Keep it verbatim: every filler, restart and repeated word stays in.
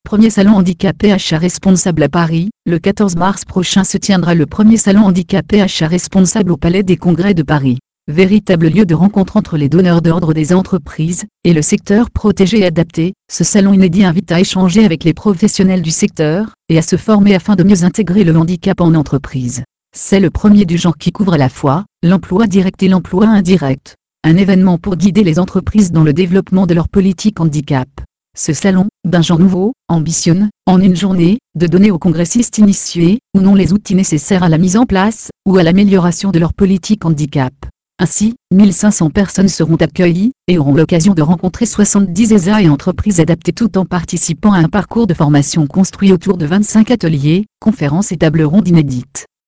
Premier salon handicapé achat responsable à Paris. Le quatorze mars prochain se tiendra le premier salon handicapé achat responsable au Palais des Congrès de Paris. Véritable lieu de rencontre entre les donneurs d'ordre des entreprises et le secteur protégé et adapté, ce salon inédit invite à échanger avec les professionnels du secteur et à se former afin de mieux intégrer le handicap en entreprise. C'est le premier du genre qui couvre à la fois l'emploi direct et l'emploi indirect. Un événement pour guider les entreprises dans le développement de leur politique handicap. Ce salon, d'un genre nouveau, ambitionne, en une journée, de donner aux congressistes initiés ou non les outils nécessaires à la mise en place ou à l'amélioration de leur politique handicap. Ainsi, mille cinq cents personnes seront accueillies et auront l'occasion de rencontrer soixante-dix E S A et entreprises adaptées tout en participant à un parcours de formation construit autour de vingt-cinq ateliers, conférences et tables rondes inédites.